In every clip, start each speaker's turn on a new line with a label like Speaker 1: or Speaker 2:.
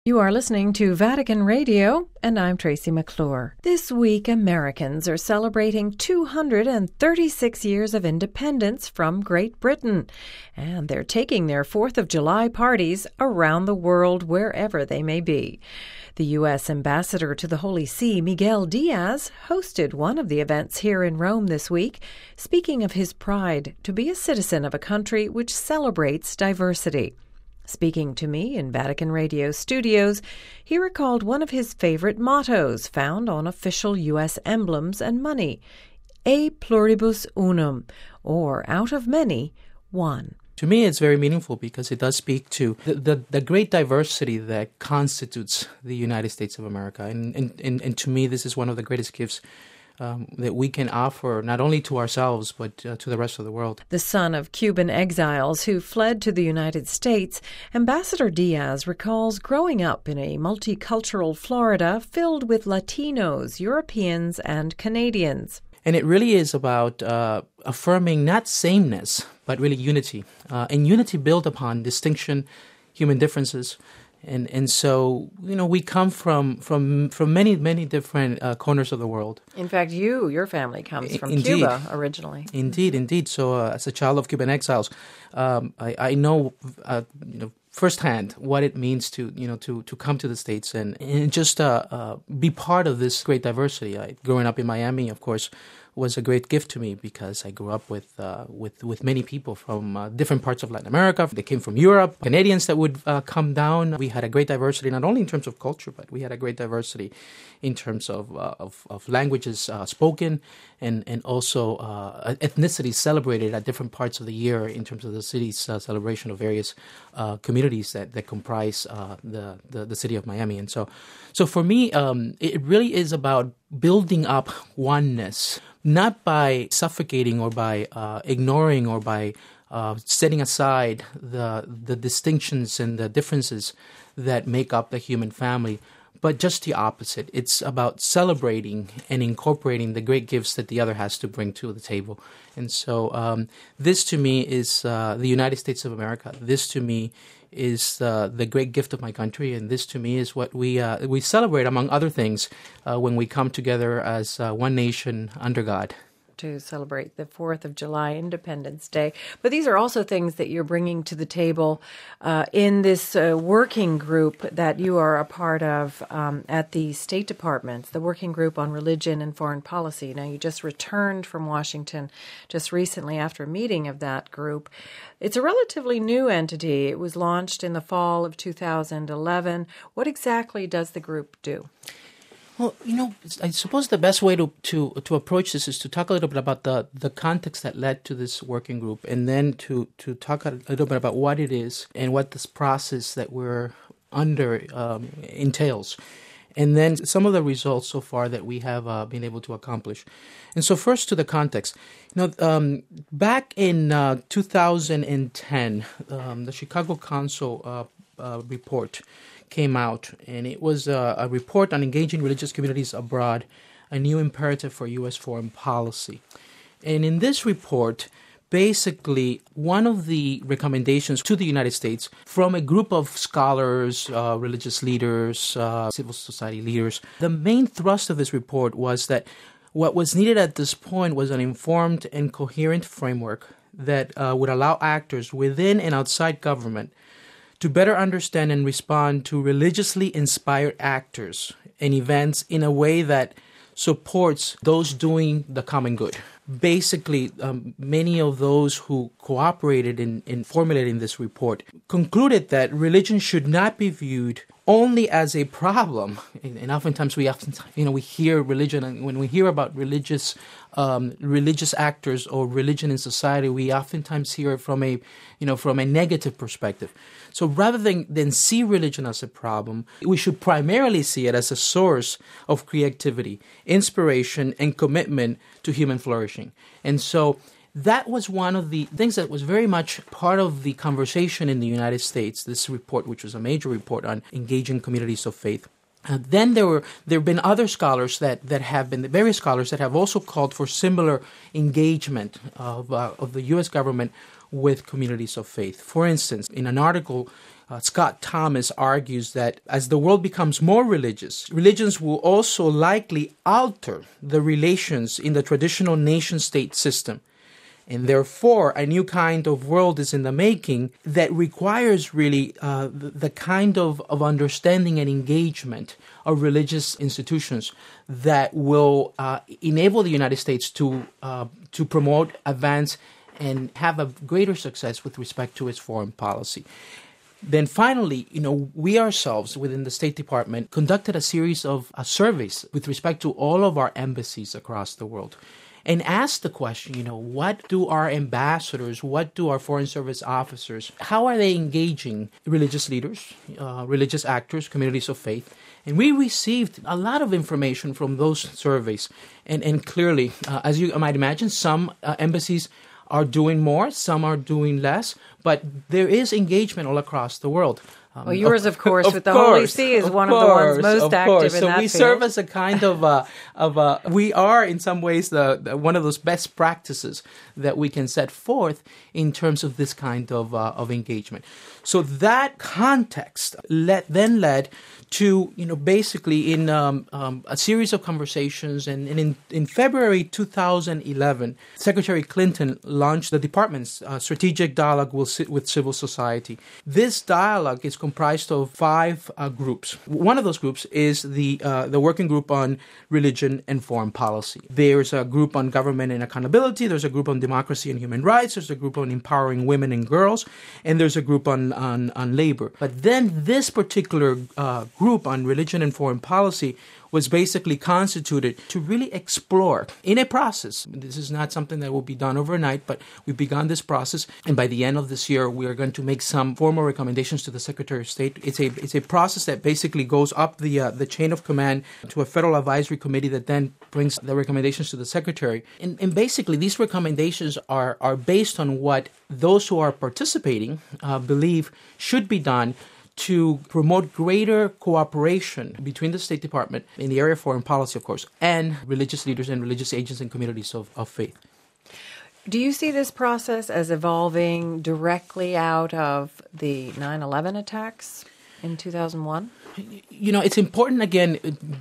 Speaker 1: You are listening to Vatican Radio, and I'm Tracy McClure. This week, Americans are celebrating 236 years of independence from Great Britain, and they're taking their 4th of July parties around the world wherever they may be. The U.S. Ambassador to the Holy See, Miguel Diaz, hosted one of the events here in Rome this week, speaking of his pride to be a citizen of a country which celebrates diversity. Speaking to me in Vatican Radio studios, he recalled one of his favorite mottos found on official U.S. emblems and money, E pluribus unum, or out of many, one.
Speaker 2: To me, it's very meaningful because it does speak to the great diversity that constitutes the United States of America. And to me, this is one of the greatest gifts that we can offer not only to ourselves, but to the rest of the world.
Speaker 1: The son of Cuban exiles who fled to the United States, Ambassador Diaz recalls growing up in a multicultural Florida filled with Latinos, Europeans, and Canadians.
Speaker 2: And it really is about affirming not sameness, but really unity. And unity built upon distinction, human differences. And so, we come from many different corners of the world.
Speaker 1: In fact, your family comes from
Speaker 2: Indeed.
Speaker 1: Cuba originally.
Speaker 2: Indeed. So as a child of Cuban exiles, I know, firsthand what it means to come to the States and just be part of this great diversity. Growing up in Miami, of course, was a great gift to me because I grew up with many people from different parts of Latin America. They came from Europe, Canadians that would come down. We had a great diversity, not only in terms of culture, but we had a great diversity in terms of languages spoken and also ethnicity celebrated at different parts of the year in terms of the city's celebration of various communities that comprise the city of Miami. And so for me, it really is about building up oneness, not by suffocating or by ignoring or by setting aside the distinctions and the differences that make up the human family, but just the opposite. It's about celebrating and incorporating the great gifts that the other has to bring to the table. And so this to me is the United States of America. This to me is the great gift of my country, and this to me is what we celebrate, among other things, when we come together as one nation under God.
Speaker 1: To celebrate the 4th of July, Independence Day. But these are also things that you're bringing to the table in this working group that you are a part of at the State Department, the Working Group on Religion and Foreign Policy. Now, you just returned from Washington just recently after a meeting of that group. It's a relatively new entity. It was launched in the fall of 2011. What exactly does the group do?
Speaker 2: Well, I suppose the best way to approach this is to talk a little bit about the context that led to this working group, and then to talk a little bit about what it is and what this process that we're under entails, and then some of the results so far that we have been able to accomplish. And so first to the context. Back in 2010, the Chicago Council report came out, and it was a report on engaging religious communities abroad, a new imperative for U.S. foreign policy. And in this report, basically, one of the recommendations to the United States from a group of scholars, religious leaders, civil society leaders, the main thrust of this report was that what was needed at this point was an informed and coherent framework that would allow actors within and outside government to better understand and respond to religiously inspired actors and events in a way that supports those doing the common good. Basically, many of those who cooperated in formulating this report concluded that religion should not be viewed only as a problem. And oftentimes we hear religion, and when we hear about religious actors or religion in society, we oftentimes hear it from a negative perspective. So rather than see religion as a problem, we should primarily see it as a source of creativity, inspiration, and commitment to human flourishing. And so that was one of the things that was very much part of the conversation in the United States, this report, which was a major report on engaging communities of faith. Then there have been other scholars that have been, various scholars that have also called for similar engagement of the U.S. government with communities of faith. For instance, in an article Scott Thomas argues that as the world becomes more religious, religions will also likely alter the relations in the traditional nation-state system. And therefore, a new kind of world is in the making that requires really the kind of understanding and engagement of religious institutions that will enable the United States to promote, advance, and have a greater success with respect to its foreign policy. Then finally, we ourselves within the State Department conducted a series of surveys with respect to all of our embassies across the world and asked the question, what do our ambassadors, what do our Foreign Service officers, how are they engaging religious leaders, religious actors, communities of faith? And we received a lot of information from those surveys. And clearly, as you might imagine, some embassies are doing more, some are doing less, but there is engagement all across the world.
Speaker 1: Well, yours, of course, with the Holy See is one of the ones most active in that field.
Speaker 2: So we serve as a kind of we are in some ways the one of those best practices that we can set forth in terms of this kind of engagement. So that context then led to basically in a series of conversations, and in February 2011, Secretary Clinton launched the department's strategic dialogue with civil society. This dialogue is comprised of 5 groups. One of those groups is the Working Group on Religion and Foreign Policy. There's a group on government and accountability. There's a group on democracy and human rights. There's a group on empowering women and girls, and there's a group on labor. But then this particular group on religion and foreign policy was basically constituted to really explore in a process. This is not something that will be done overnight, but we've begun this process. And by the end of this year, we are going to make some formal recommendations to the Secretary of State. It's a process that basically goes up the chain of command to a federal advisory committee that then brings the recommendations to the Secretary. And basically, these recommendations are based on what those who are participating believe should be done to promote greater cooperation between the State Department in the area of foreign policy, of course, and religious leaders and religious agents and communities of faith.
Speaker 1: Do you see this process as evolving directly out of the 9/11 attacks in 2001?
Speaker 2: It's important, again,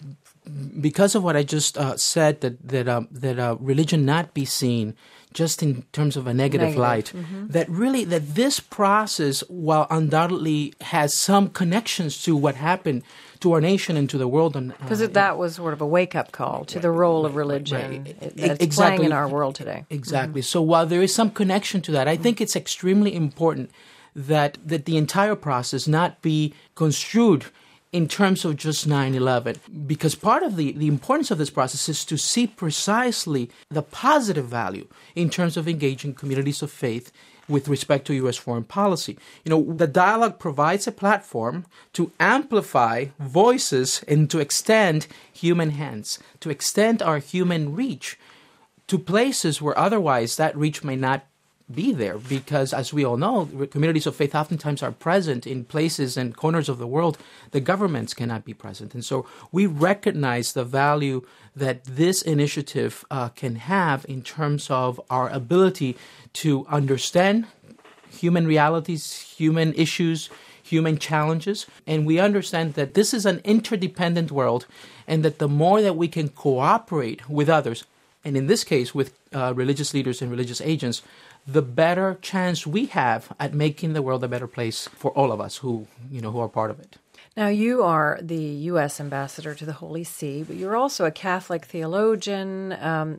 Speaker 2: because of what I just said, that religion not be seen just in terms of a negative light, that this process, while undoubtedly has some connections to what happened to our nation and to the world.
Speaker 1: Because that was sort of a wake-up call to the role of religion that's playing in our world today.
Speaker 2: Exactly. So while there is some connection to that, I think it's extremely important that the entire process not be construed in terms of just 9/11, because part of the importance of this process is to see precisely the positive value in terms of engaging communities of faith with respect to U.S. foreign policy. The dialogue provides a platform to amplify voices and to extend human hands, to extend our human reach to places where otherwise that reach may not be there, because as we all know, communities of faith oftentimes are present in places and corners of the world the governments cannot be present. And so we recognize the value that this initiative can have in terms of our ability to understand human realities, human issues, human challenges. And we understand that this is an interdependent world, and that the more that we can cooperate with others, and in this case with religious leaders and religious agents, the better chance we have at making the world a better place for all of us who are part of it.
Speaker 1: Now, you are the U.S. ambassador to the Holy See, but you're also a Catholic theologian,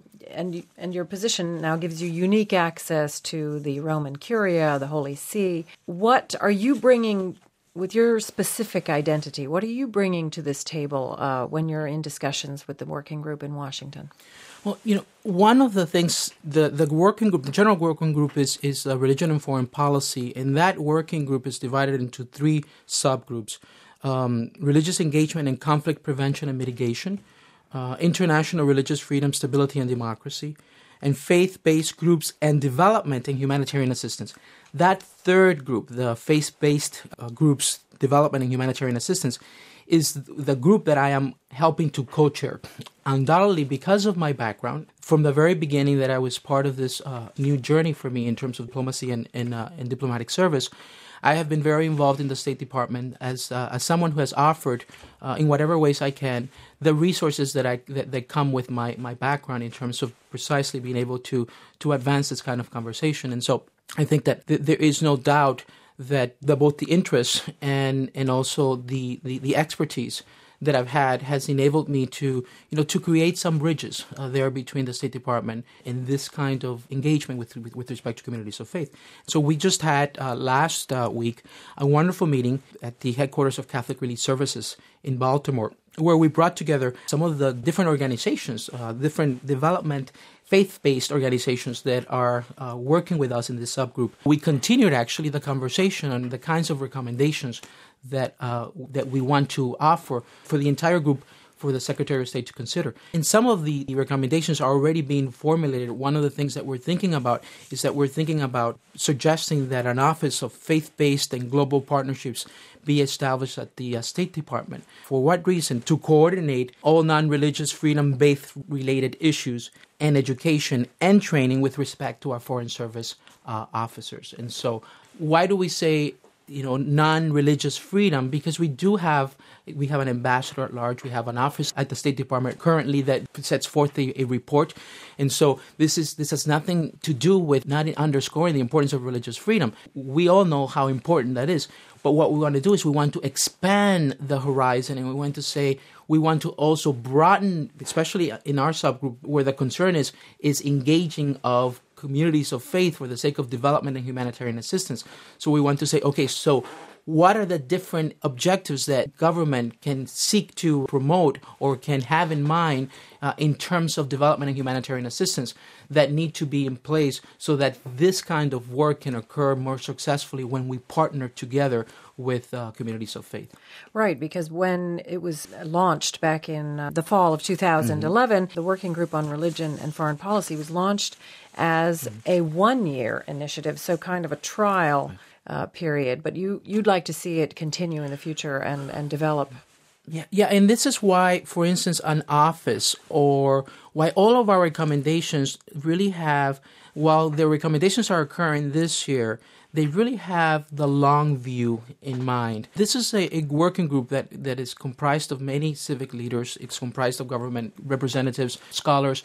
Speaker 1: and your position now gives you unique access to the Roman Curia, the Holy See. What are you bringing with your specific identity? What are you bringing to this table when you're in discussions with the working group in Washington?
Speaker 2: Well, one of the things, the working group, the general working group is religion and foreign policy, and that working group is divided into 3 subgroups: religious engagement and conflict prevention and mitigation, international religious freedom, stability, and democracy, and faith-based groups and development and humanitarian assistance. That third group, the faith-based groups, development and humanitarian assistance, is the group that I am helping to co-chair. Undoubtedly, because of my background, from the very beginning that I was part of this new journey for me in terms of diplomacy and diplomatic service, I have been very involved in the State Department as someone who has offered, in whatever ways I can, the resources that come with my background in terms of precisely being able to advance this kind of conversation. And so I think that there is no doubt that both the interest and also the expertise that I've had has enabled me to create some bridges there between the State Department and this kind of engagement with respect to communities of faith. So we just had last week a wonderful meeting at the headquarters of Catholic Relief Services in Baltimore, where we brought together some of the different organizations, different development faith-based organizations that are working with us in this subgroup. We continued actually the conversation on the kinds of recommendations that we want to offer for the entire group for the Secretary of State to consider. And some of the recommendations are already being formulated. One of the things that we're thinking about is that we're thinking about suggesting that an Office of Faith-Based and Global Partnerships be established at the State Department. For what reason? To coordinate all non-religious freedom-based related issues and education and training with respect to our Foreign Service officers. And so why do we say non-religious freedom? Because we have an ambassador at large. We have an office at the State Department currently that sets forth a report. And so this has nothing to do with not underscoring the importance of religious freedom. We all know how important that is. But what we want to do is we want to expand the horizon, and we want to say we want to also broaden, especially in our subgroup, where the concern is engaging of communities of faith for the sake of development and humanitarian assistance. So we want to say, okay, so what are the different objectives that government can seek to promote or can have in mind in terms of development and humanitarian assistance that need to be in place so that this kind of work can occur more successfully when we partner together with communities of faith.
Speaker 1: Right, because when it was launched back in the fall of 2011, the Working Group on Religion and Foreign Policy was launched as a one-year initiative, so kind of a trial period. But you'd like to see it continue in the future and develop.
Speaker 2: Yeah, and this is why, for instance, an office or why all of our recommendations really have, while the recommendations are occurring this year, they really have the long view in mind. This is a working group that is comprised of many civic leaders. It's comprised of government representatives, scholars.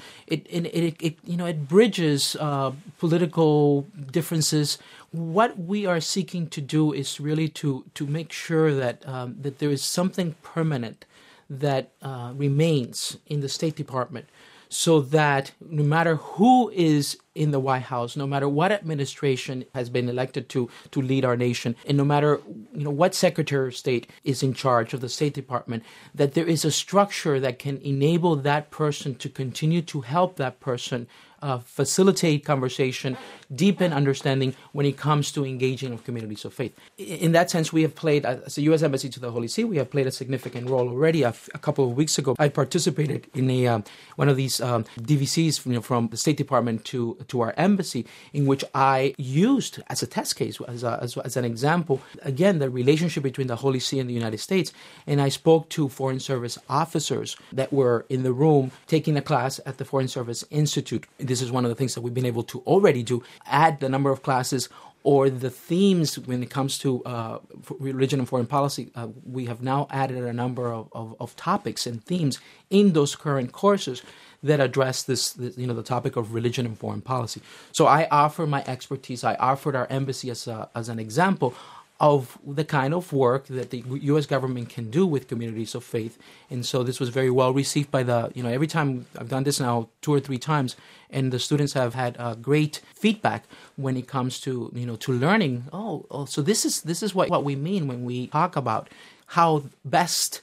Speaker 2: It bridges political differences. What we are seeking to do is really to make sure that there is something permanent that remains in the State Department, so that no matter who is in the White House, no matter what administration has been elected to lead our nation, and no matter what Secretary of State is in charge of the State Department, that there is a structure that can enable that person to continue to help that person facilitate conversation, deepen understanding when it comes to engaging of communities of faith. In that sense, we have played, as the U.S. Embassy to the Holy See, we have played a significant role already. A couple of weeks ago, I participated in one of these DVCs from the State Department to our embassy, in which I used as a test case, as an example, again, the relationship between the Holy See and the United States. And I spoke to Foreign Service officers that were in the room taking a class at the Foreign Service Institute. This is one of the things that we've been able to already do, add the number of classes or the themes when it comes to religion and foreign policy. We have now added a number of topics and themes in those current courses that address this the topic of religion and foreign policy. So I offer my expertise. I offered our embassy as an example of the kind of work that the U.S. government can do with communities of faith. And so this was very well received by every time I've done this now 2 or 3 times, and the students have had great feedback when it comes to, to learning. So this is what we mean when we talk about how best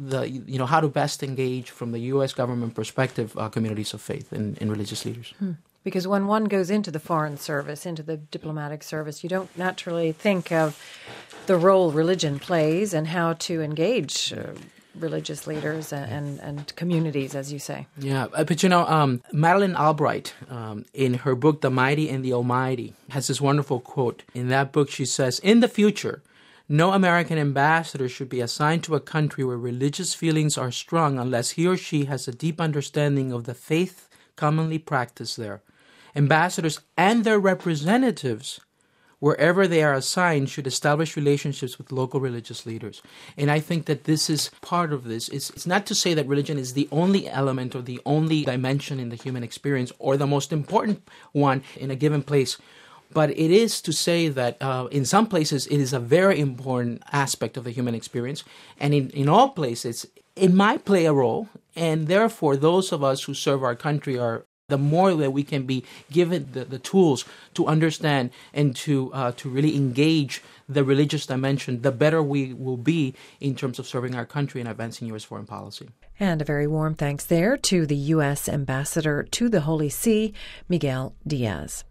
Speaker 2: how to best engage from the U.S. government perspective communities of faith and religious leaders.
Speaker 1: Because when one goes into the foreign service, into the diplomatic service, you don't naturally think of the role religion plays and how to engage religious leaders and communities, as you say.
Speaker 2: Yeah, but Madeleine Albright, in her book, The Mighty and the Almighty, has this wonderful quote. In that book, she says, "In the future, no American ambassador should be assigned to a country where religious feelings are strong unless he or she has a deep understanding of the faith commonly practiced there. Ambassadors and their representatives wherever they are assigned, should establish relationships with local religious leaders. And I think that this is part of this. It's not to say that religion is the only element or the only dimension in the human experience or the most important one in a given place. But it is to say that in some places it is a very important aspect of the human experience. And in all places, it might play a role. And therefore, those of us who serve our country are the more that we can be given the tools to understand and to really engage the religious dimension, the better we will be in terms of serving our country and advancing U.S. foreign policy.
Speaker 1: And a very warm thanks there to the U.S. Ambassador to the Holy See, Miguel Diaz.